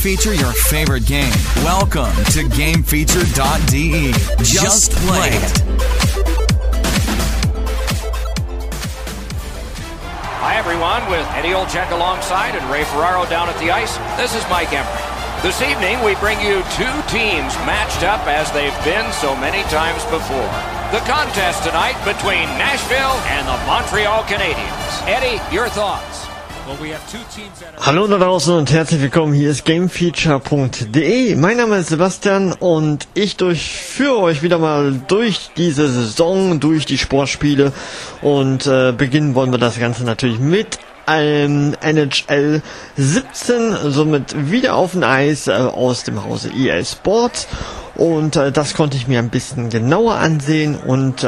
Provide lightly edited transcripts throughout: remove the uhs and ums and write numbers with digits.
feature your favorite game. Welcome to GameFeature.de. Just play it. Hi, everyone, with Eddie Olczyk alongside and Ray Ferraro down at the ice. This is Mike Emmerich. This evening, we bring you two teams matched up as they've been so many times before. The contest tonight between Nashville and the Montreal Canadiens. Eddie, your thoughts? Hallo da draußen und herzlich willkommen, hier ist GameFeature.de. Mein Name ist Sebastian und ich durchführe euch wieder mal durch diese Saison, durch die Sportspiele und beginnen wollen wir das Ganze natürlich mit einem NHL 17, somit wieder auf dem Eis aus dem Hause EA Sports und das konnte ich mir ein bisschen genauer ansehen und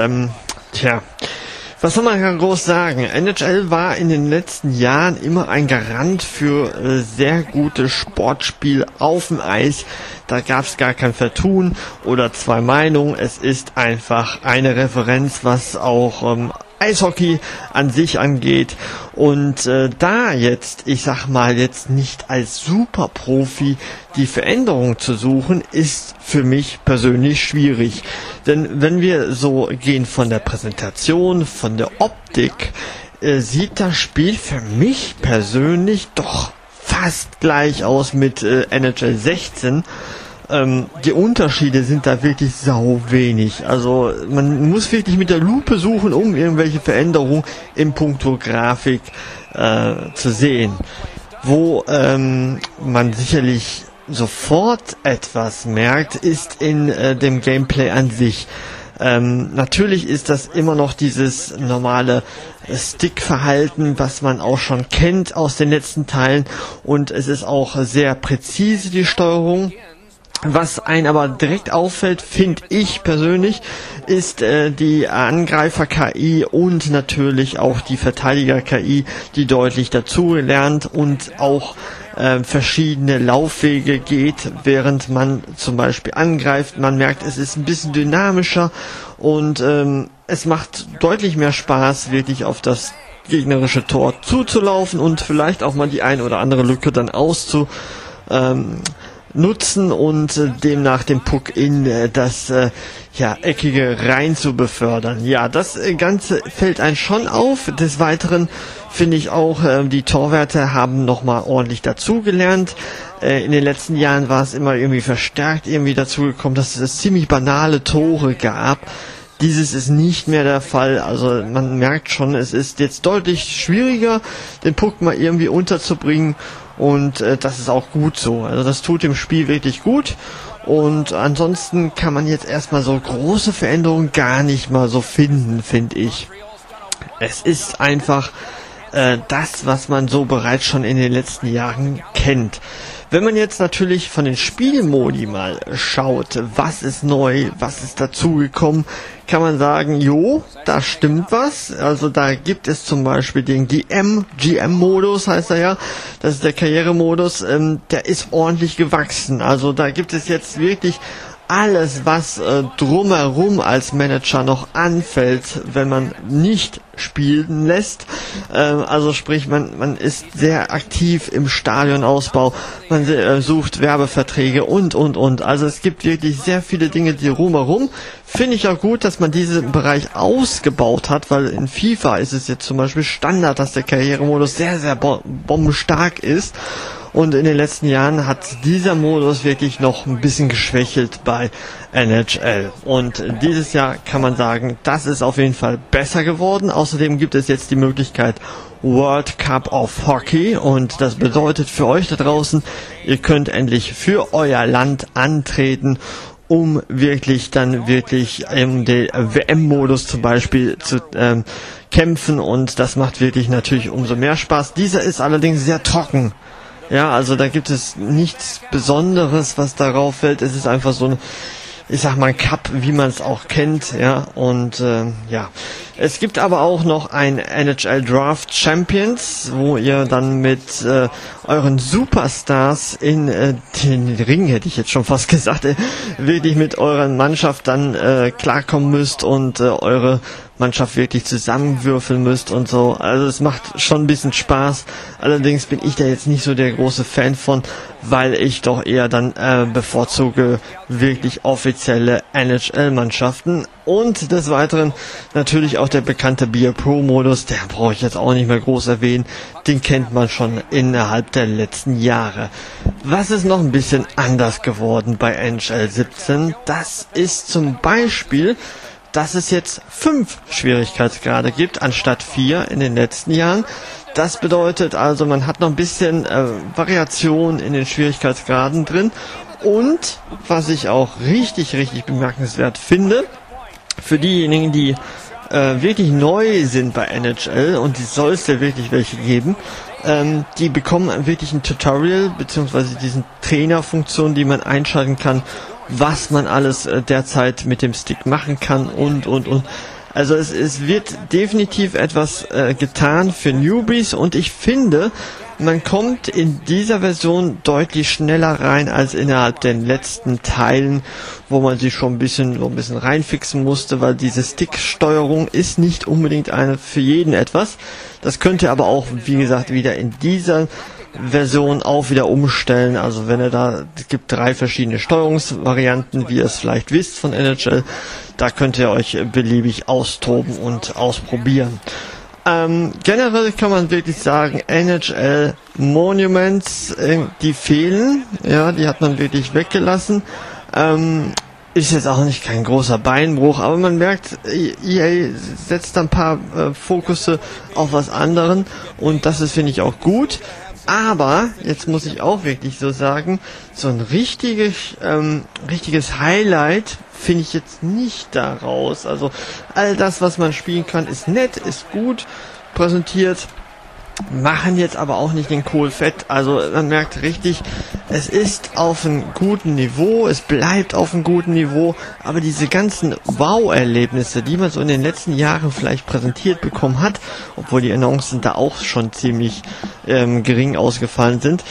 was soll man groß sagen? NHL war in den letzten Jahren immer ein Garant für sehr gute Sportspiele auf dem Eis. Da gab es gar kein Vertun oder zwei Meinungen. Es ist einfach eine Referenz, was auch Eishockey an sich angeht. Und da jetzt, ich sag mal jetzt nicht als Superprofi die Veränderung zu suchen, ist für mich persönlich schwierig. Denn wenn wir so gehen von der Präsentation, von der Optik, sieht das Spiel für mich persönlich doch fast gleich aus mit NHL 16. Die Unterschiede sind da wirklich sau wenig. Also man muss wirklich mit der Lupe suchen, um irgendwelche Veränderungen im Punkto Grafik zu sehen. Wo man sicherlich sofort etwas merkt, ist in dem Gameplay an sich. Natürlich ist das immer noch dieses normale Stick-Verhalten, was man auch schon kennt aus den letzten Teilen, und es ist auch sehr präzise, die Steuerung. Was einen aber direkt auffällt, finde ich persönlich, ist die Angreifer-KI und natürlich auch die Verteidiger-KI, die deutlich dazugelernt und auch verschiedene Laufwege geht, während man zum Beispiel angreift. Man merkt, es ist ein bisschen dynamischer und es macht deutlich mehr Spaß, wirklich auf das gegnerische Tor zuzulaufen und vielleicht auch mal die ein oder andere Lücke dann nutzen und demnach den Puck in das Eckige rein zu befördern. Ja, das Ganze fällt einem schon auf. Des Weiteren finde ich auch, die Torwärter haben nochmal ordentlich dazugelernt. In den letzten Jahren war es immer irgendwie verstärkt irgendwie dazugekommen, dass es ziemlich banale Tore gab. Dieses ist nicht mehr der Fall, also man merkt schon, es ist jetzt deutlich schwieriger, den Puck mal irgendwie unterzubringen. Und das ist auch gut so. Also das tut dem Spiel wirklich gut. Und ansonsten kann man jetzt erstmal so große Veränderungen gar nicht mal so finden, finde ich. Es ist einfach das, was man so bereits schon in den letzten Jahren kennt. Wenn man jetzt natürlich von den Spielmodi mal schaut, was ist neu, was ist dazugekommen, kann man sagen, jo, da stimmt was. Also da gibt es zum Beispiel den GM-Modus, heißt er ja. Das ist der Karrieremodus, der ist ordentlich gewachsen. Also da gibt es jetzt wirklich alles, was drumherum als Manager noch anfällt, wenn man nicht spielen lässt. Also sprich, man ist sehr aktiv im Stadionausbau, man sucht Werbeverträge und. Also es gibt wirklich sehr viele Dinge, die drumherum. Finde ich auch gut, dass man diesen Bereich ausgebaut hat, weil in FIFA ist es jetzt zum Beispiel Standard, dass der Karrieremodus sehr, sehr bombenstark ist. Und in den letzten Jahren hat dieser Modus wirklich noch ein bisschen geschwächelt bei NHL. Und dieses Jahr kann man sagen, das ist auf jeden Fall besser geworden. Außerdem gibt es jetzt die Möglichkeit World Cup of Hockey. Und das bedeutet für euch da draußen, ihr könnt endlich für euer Land antreten, um wirklich im WM-Modus zum Beispiel zu kämpfen. Und das macht wirklich natürlich umso mehr Spaß. Dieser ist allerdings sehr trocken. Ja, also da gibt es nichts Besonderes, was darauf fällt. Es ist einfach so ein, ich sag mal, Cup, wie man es auch kennt, ja. Und Es gibt aber auch noch ein NHL Draft Champions, wo ihr dann mit euren Superstars in den Ring, hätte ich jetzt schon fast gesagt, wirklich mit eurer Mannschaft dann klarkommen müsst und eure Mannschaft wirklich zusammenwürfeln müsst und so. Also es macht schon ein bisschen Spaß. Allerdings bin ich da jetzt nicht so der große Fan von, weil ich doch eher dann bevorzuge wirklich offizielle NHL-Mannschaften. Und des Weiteren natürlich auch der bekannte Beer Pro-Modus, der brauche ich jetzt auch nicht mehr groß erwähnen. Den kennt man schon innerhalb der letzten Jahre. Was ist noch ein bisschen anders geworden bei NHL 17? Das ist zum Beispiel, dass es jetzt 5 Schwierigkeitsgrade gibt, anstatt 4 in den letzten Jahren. Das bedeutet also, man hat noch ein bisschen Variation in den Schwierigkeitsgraden drin. Und, was ich auch richtig bemerkenswert finde, für diejenigen, die wirklich neu sind bei NHL, und die soll es ja wirklich welche geben, die bekommen wirklich ein Tutorial, beziehungsweise diesen Trainerfunktion, die man einschalten kann, was man alles derzeit mit dem Stick machen kann und. Also es wird definitiv etwas getan für Newbies, und ich finde, man kommt in dieser Version deutlich schneller rein als innerhalb den letzten Teilen, wo man sich schon ein bisschen reinfixen musste, weil diese Stick-Steuerung ist nicht unbedingt eine für jeden etwas. Das könnt ihr aber auch, wie gesagt, wieder in dieser Version auch wieder umstellen. Also wenn es gibt 3 verschiedene Steuerungsvarianten, wie ihr es vielleicht wisst von NHL, da könnt ihr euch beliebig austoben und ausprobieren. Generell kann man wirklich sagen, NHL Monuments, die fehlen, ja, die hat man wirklich weggelassen. Ist jetzt auch nicht kein großer Beinbruch, aber man merkt, EA setzt ein paar Fokusse auf was anderen, und das ist, finde ich, auch gut. Aber, jetzt muss ich auch wirklich so sagen, so ein richtiges Highlight finde ich jetzt nicht daraus. Also all das, was man spielen kann, ist nett, ist gut präsentiert, machen jetzt aber auch nicht den Kohl fett. Also man merkt richtig, es ist auf einem guten Niveau, es bleibt auf einem guten Niveau, aber diese ganzen Wow-Erlebnisse, die man so in den letzten Jahren vielleicht präsentiert bekommen hat, obwohl die Annoncen da auch schon ziemlich gering ausgefallen sind,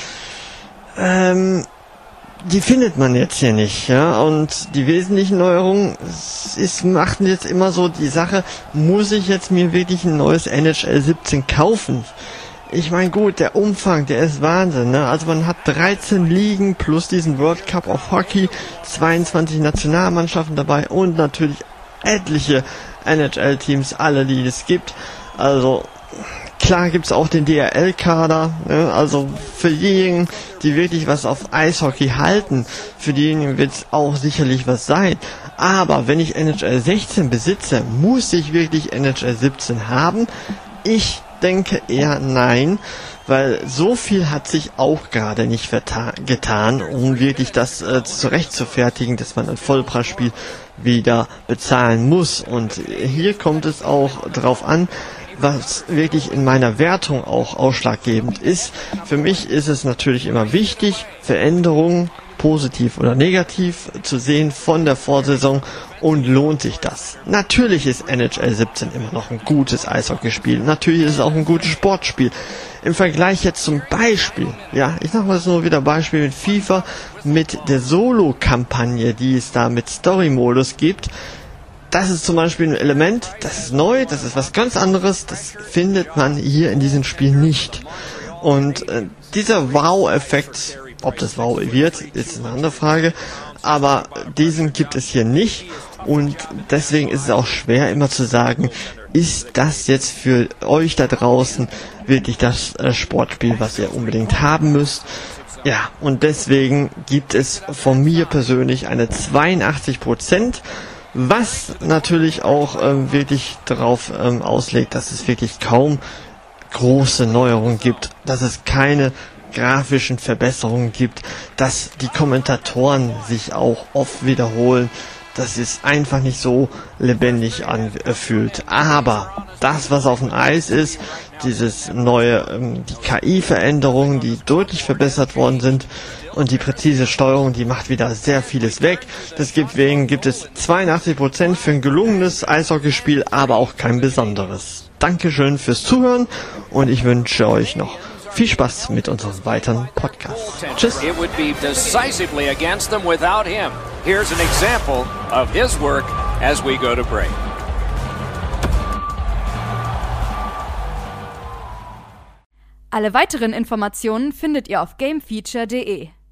die findet man jetzt hier nicht, ja, und die wesentlichen Neuerungen machten jetzt immer so die Sache, muss ich jetzt mir wirklich ein neues NHL 17 kaufen? Ich meine, gut, der Umfang, der ist Wahnsinn, ne? Also man hat 13 Ligen plus diesen World Cup of Hockey, 22 Nationalmannschaften dabei und natürlich etliche NHL-Teams, alle, die es gibt. Also klar gibt's auch den DRL-Kader, ne? Also für diejenigen, die wirklich was auf Eishockey halten, für diejenigen wird's auch sicherlich was sein. Aber wenn ich NHL 16 besitze, muss ich wirklich NHL 17 haben? Ich denke eher nein, weil so viel hat sich auch gerade nicht getan, um wirklich das zurechtzufertigen, dass man ein Vollpreisspiel wieder bezahlen muss. Und hier kommt es auch drauf an, was wirklich in meiner Wertung auch ausschlaggebend ist. Für mich ist es natürlich immer wichtig, Veränderungen, positiv oder negativ, zu sehen von der Vorsaison, und lohnt sich das. Natürlich ist NHL 17 immer noch ein gutes Eishockeyspiel. Natürlich ist es auch ein gutes Sportspiel. Im Vergleich jetzt zum Beispiel, ja, ich sag mal so nur wieder Beispiel mit FIFA, mit der Solo-Kampagne, die es da mit Story-Modus gibt. Das ist zum Beispiel ein Element, das ist neu, das ist was ganz anderes, das findet man hier in diesem Spiel nicht. Und dieser Wow-Effekt, ob das Wow wird, ist eine andere Frage, aber diesen gibt es hier nicht, und deswegen ist es auch schwer immer zu sagen, ist das jetzt für euch da draußen wirklich das Sportspiel, was ihr unbedingt haben müsst. Ja, und deswegen gibt es von mir persönlich eine 82%, was natürlich auch wirklich darauf auslegt, dass es wirklich kaum große Neuerungen gibt, dass es keine grafischen Verbesserungen gibt, dass die Kommentatoren sich auch oft wiederholen, dass es einfach nicht so lebendig anfühlt. Aber das, was auf dem Eis ist, dieses neue, die KI-Veränderungen, die deutlich verbessert worden sind und die präzise Steuerung, die macht wieder sehr vieles weg. Deswegen gibt es 82% für ein gelungenes Eishockeyspiel, aber auch kein besonderes. Dankeschön fürs Zuhören und ich wünsche euch noch viel Spaß mit unserem weiteren Podcast. Tschüss. It would be decisively against them without him. Here's an example of his work as we go to break. Alle weiteren Informationen findet ihr auf gamefeature.de.